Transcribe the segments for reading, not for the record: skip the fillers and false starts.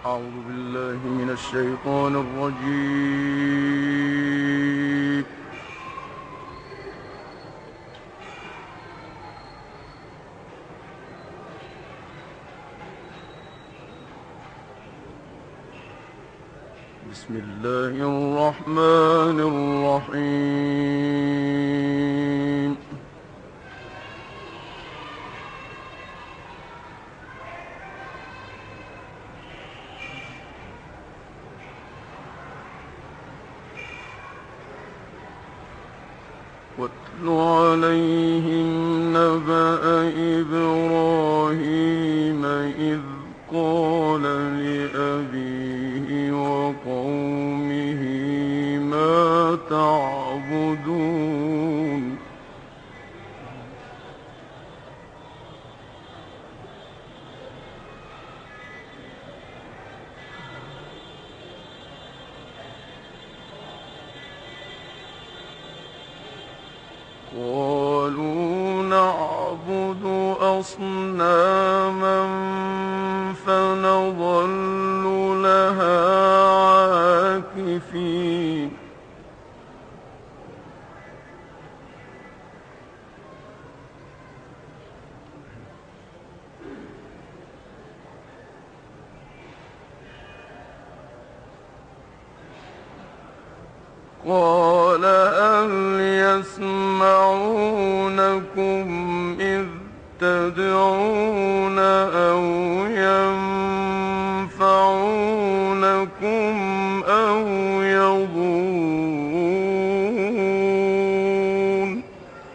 أعوذ بالله من الشيطان الرجيم. بسم الله الرحمن الرحيم. واتل عليهم نبأ إبراهيم إذ قال لأبيه وقومه ما تعبدون. قالوا نعبد أصناما فنظل لها عاكفين. قال هل يسمعونكم إذ تدعون أو ينفعونكم أو يضرون.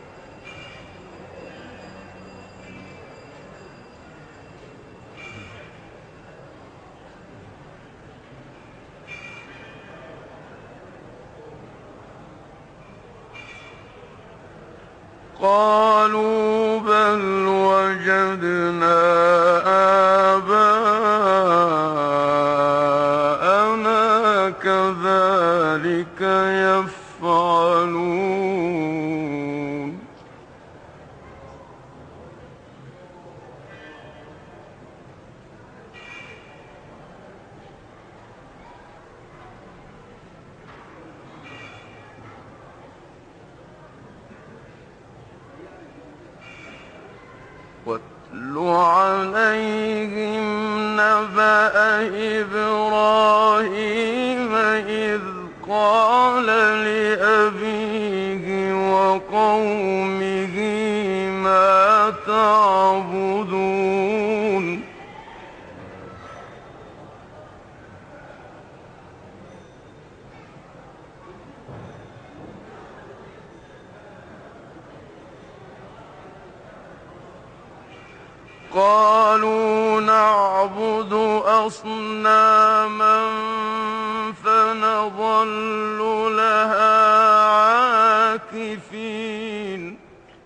قالوا بل وجدنا آباءنا كذلك يفعلون. واتل عليهم نبأ إبراهيم إذ قال لأبيه وقومه ما تعبدون. قالوا نعبد أصناما فنظل لها عاكفين.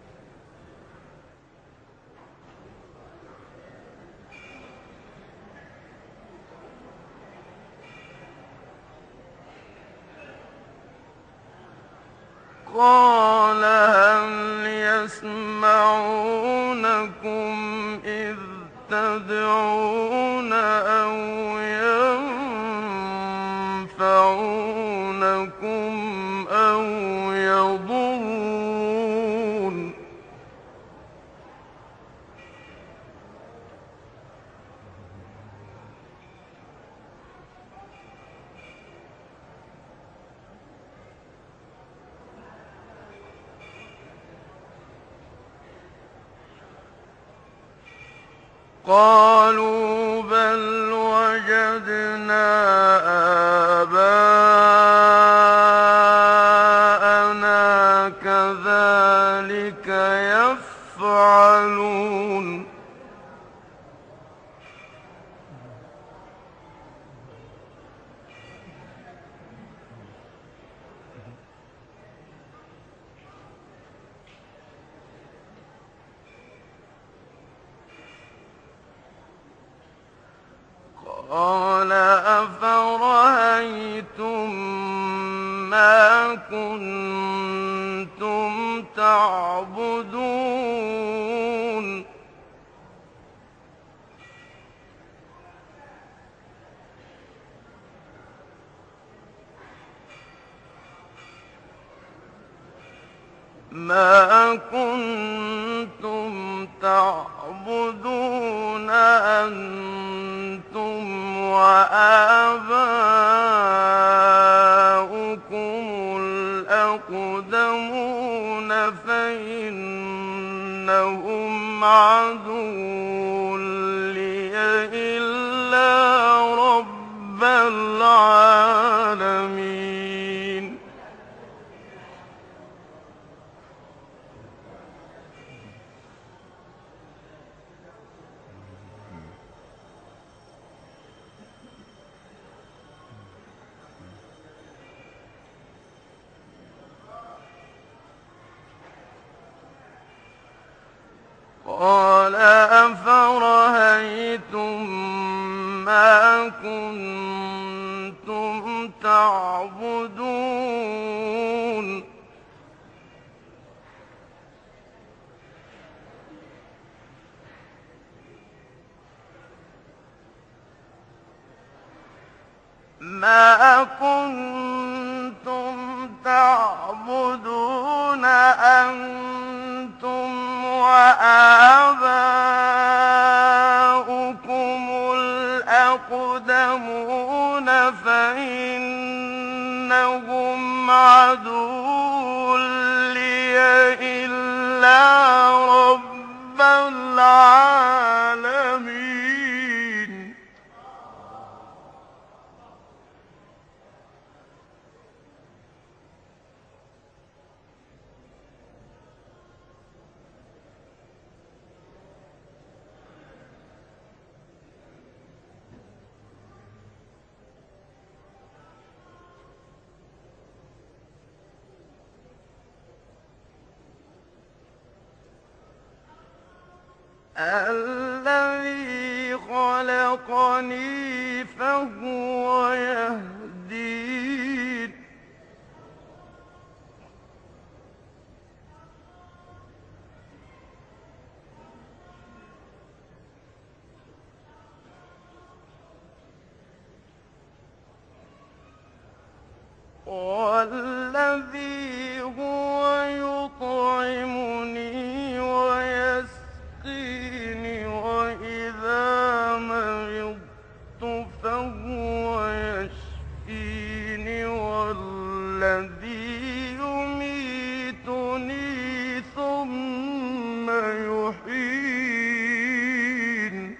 قال هل يسمعونكم إذ تدعون أو ينفعونكم أو يضرون. قالوا بل وجدنا آباءنا كذلك يفعلون. قال أفرأيتم ما كنتم تعبدون. ما كنتم تعبدون أنتم وآباؤكم الأقدمون فإنهم عدو لي إلا رب العالمين. قال أفرأيتم ما كنتم تعبدون ما كنتم تعبدون أنتم وآباؤكم الأقدمون فإنهم عدو لي إلا رب العالمين. الذي خلقني فهو يهدين والذي هو يطعمني ويسقيني وإذا مرضت فهو يشفيني والذي يميتني ثم يحيين.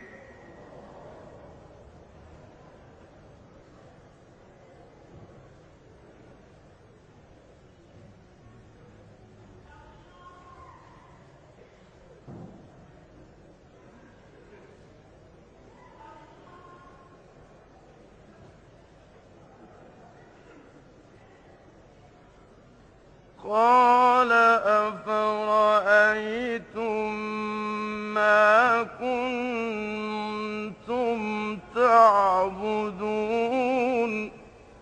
قال أفرأيتم ما كنتم تعبدون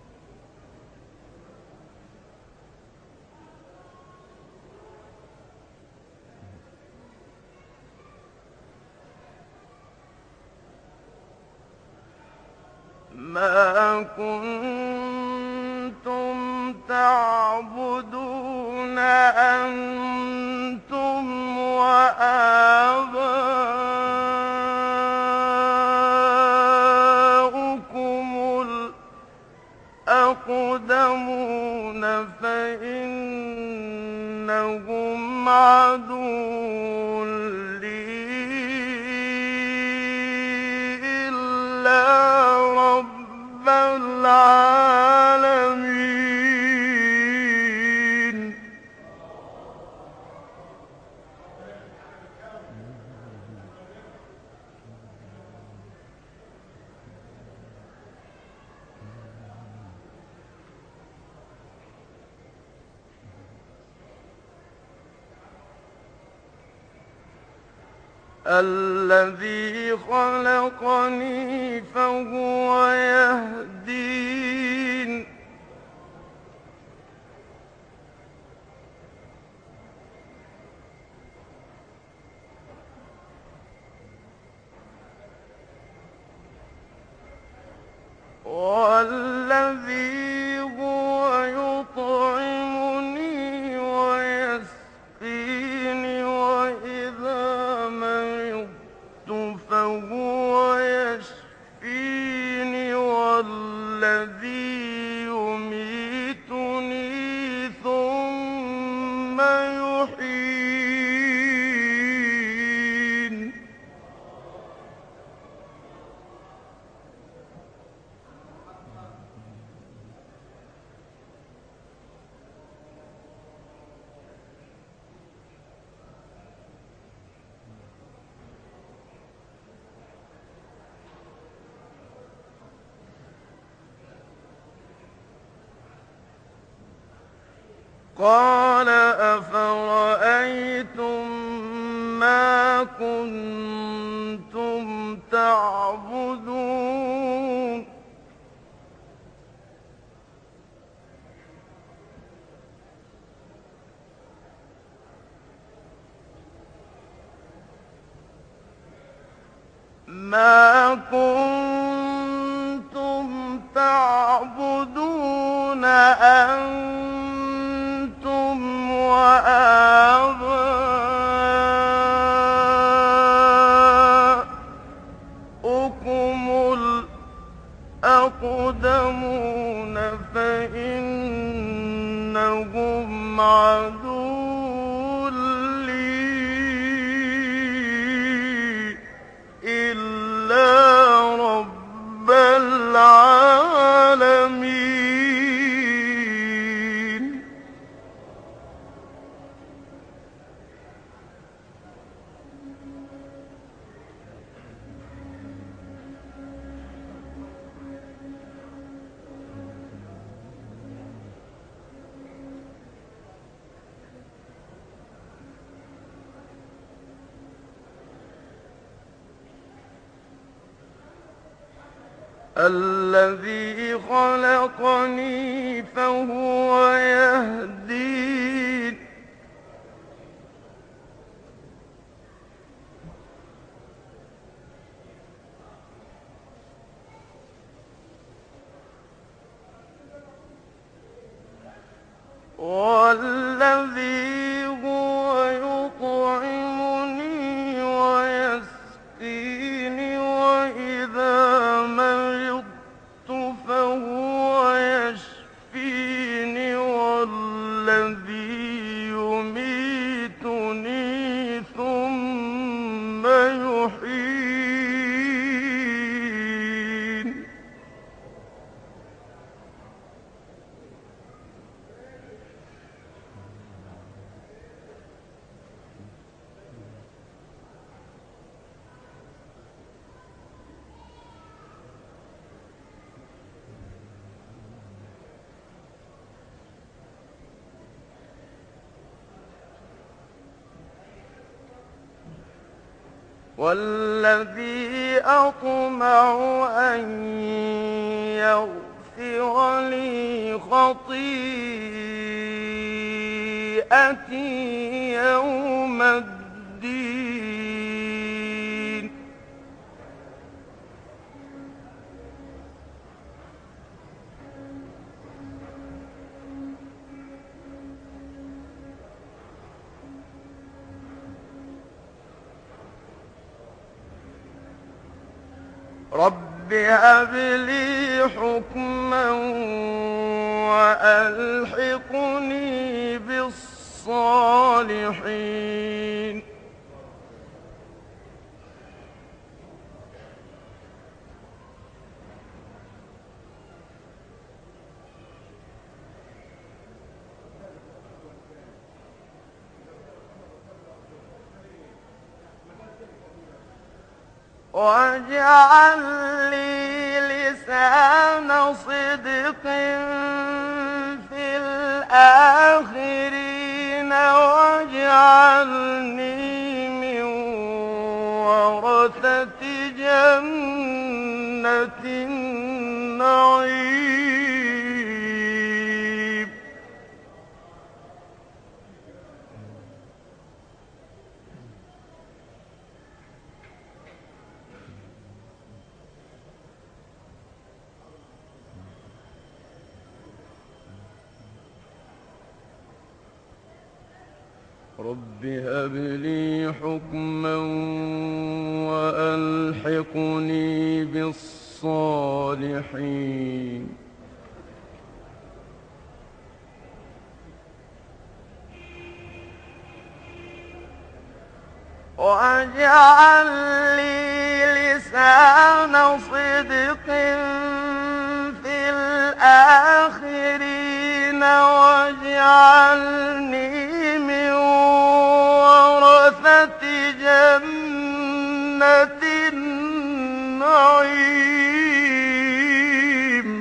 ما كنتم تعبدون أنتم وآباؤكم الأقدمون فإنهم عدو لي إلا رب العالمين. الذي خلقني فهو يهدين والذي هو يطعمني ويسقين الذي يميتني ثم يحيين قال أفرأيتم ما كنتم تعبدون ما كنتم تعبدون أنتم وآباؤكم الأقدمون فإنهم عدو لي إلا رب العالمين الذي خلقني فهو يهدين والذي هو يطعمني ويسقيني وإذا مرضت فهو يشفيني والذي يميتني ثم يحيين والذي أطمع أن يغفر لي خطيئتي يوم الدين رب هب لي حكما وألحقني بالصالحين واجعل لي لسان صدق في الآخرين واجعلني من ورثة جنة النعيم رب هب لي حكما وألحقني بالصالحين بالصالحين واجعل لي لسان صدق في الآخرين واجعلني من ورثة جنة النعيم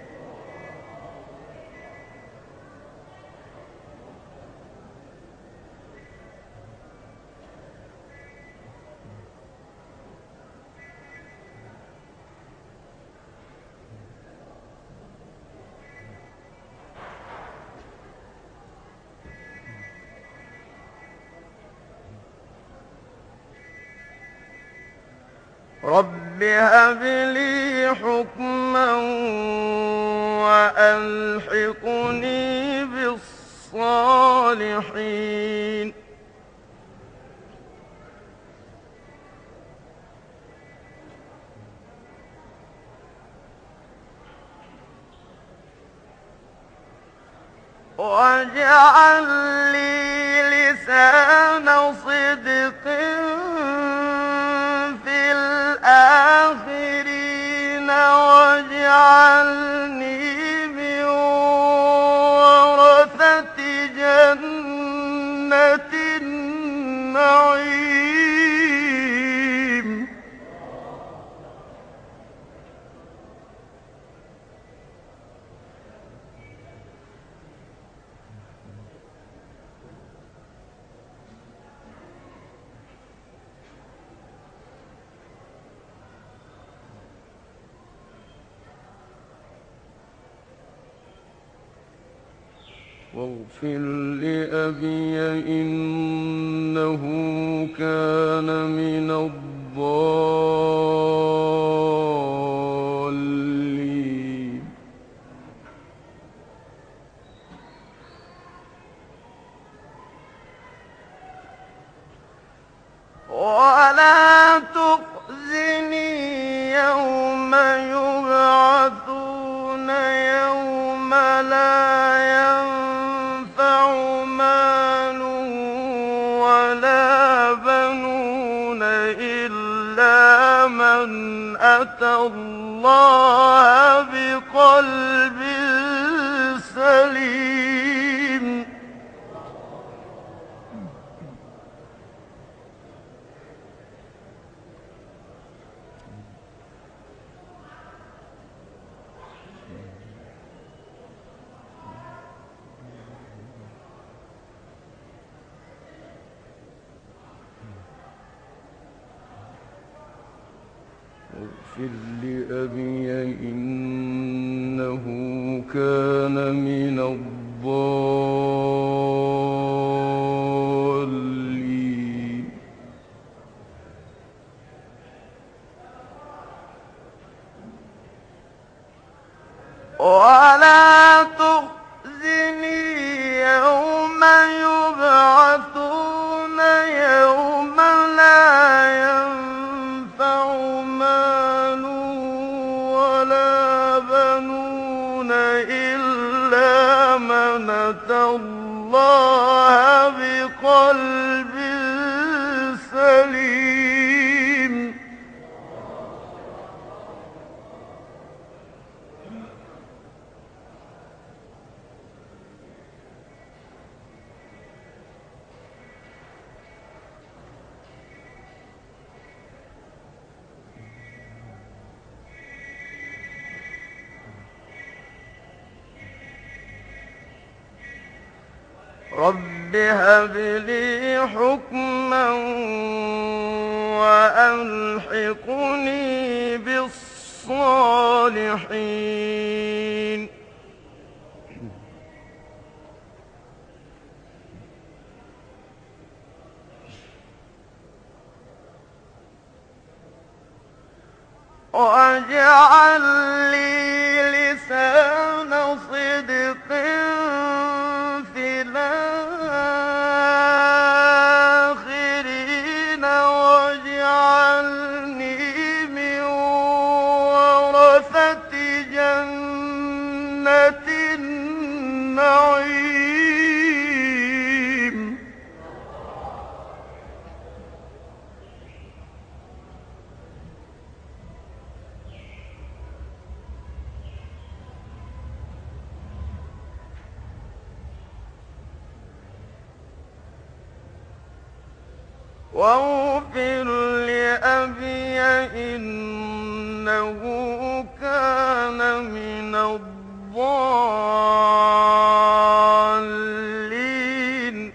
رب هب لي حكما وألحقني بالصالحين واجعل لي لسان صدق في الآخرين واجعلني من ورثة جنة النعيم واغفر لأبي إنه كان من الضالين ولا تخزني يوم يبعثون يوم لا ينفع مال ولا بنون إلا من أتى الله بقلب سليم واغفر لأبي إنه كان من الضالين ولا تخزني يوم يبعثون يوم لا ينفع مال ولا بنون إلا من أتى الله بقلب سليم رب هب لي حكما وألحقني بالصالحين واجعل لي لسان صدق في الآخرين واجعلني من واغفر لأبي إنه كان من الضالين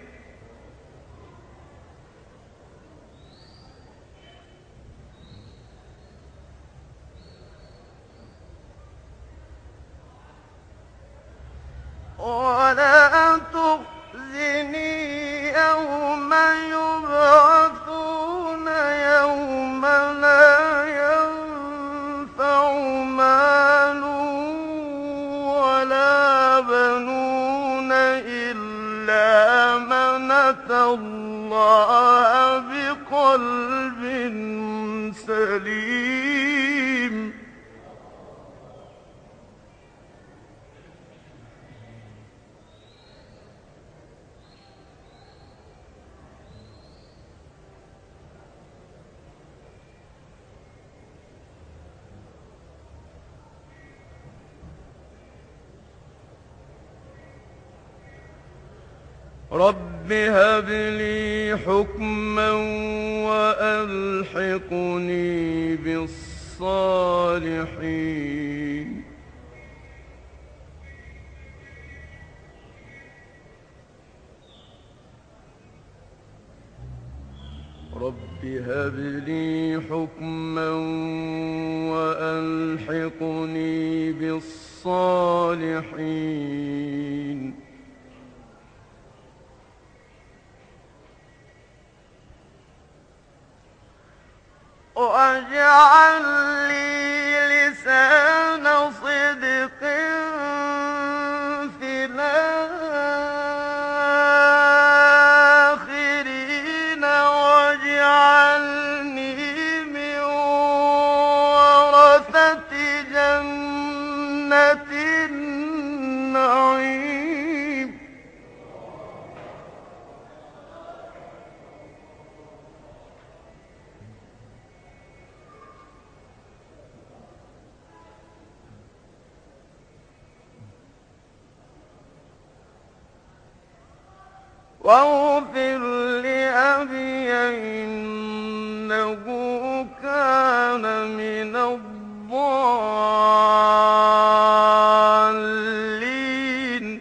ولا تخزني يوم يبعثون يوم لا ينفع مال ولا بنون إلا من أتى الله بقلب سليم رب هب لي حكما وألحقني بالصالحين رب هب لي حكما وألحقني بالصالحين واجعل لي لسان صدق في الآخرين واجعلني من ورثة جنة النعيم واغفر لأبي إنه كان من الضالين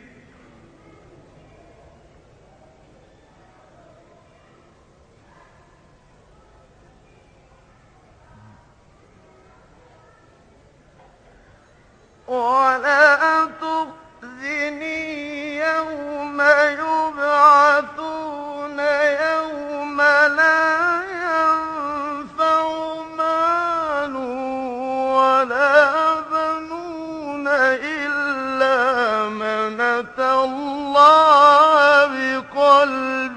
ولا تخزني يوم يبعثون يوم لا ينفع مال ولا بنون إلا من أتى الله بقلب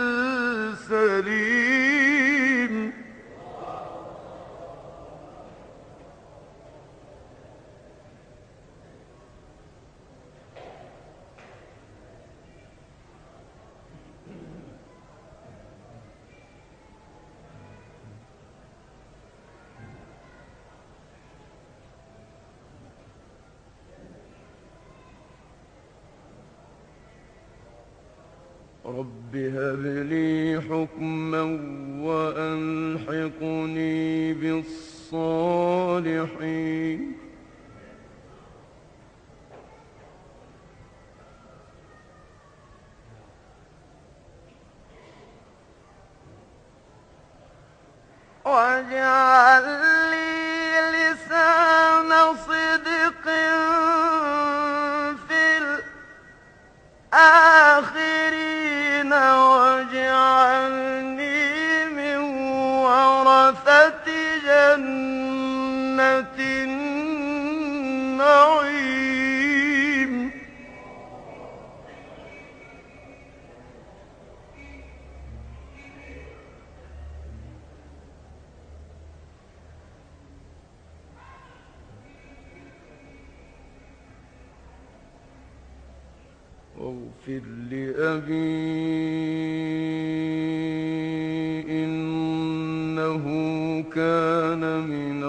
سليم رب هب لي حكما وألحقني بالصالحين واجعل لي لسان صدق في الآخرين واجعلني من ورثة جنة النعيم واغفر لأبي إنه كان من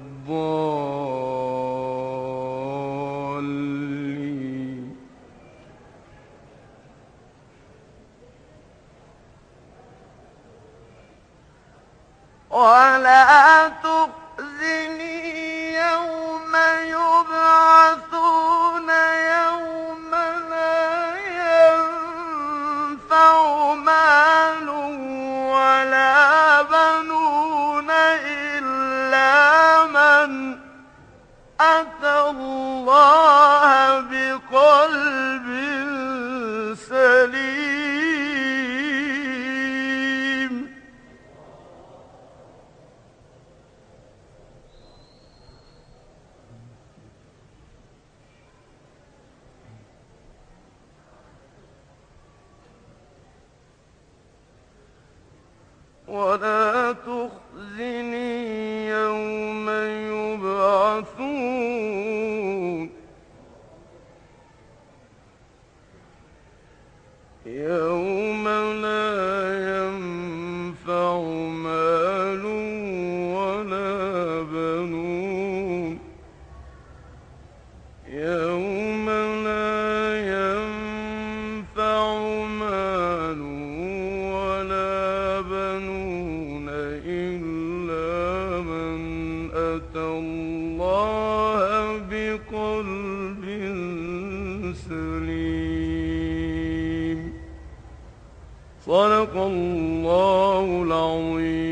الضالين ولا تخزني يوم يبعثون يوم لا ينفع مال ولا بنون إلا من أتى الله بقلب سليم. ولا تخزني يوم يبعثون يوم لا ينفع مال ولا بنون يوم لا ينفع مال ولا بنون إلا من أتى الله بقلب سليم. صدق الله العظيم.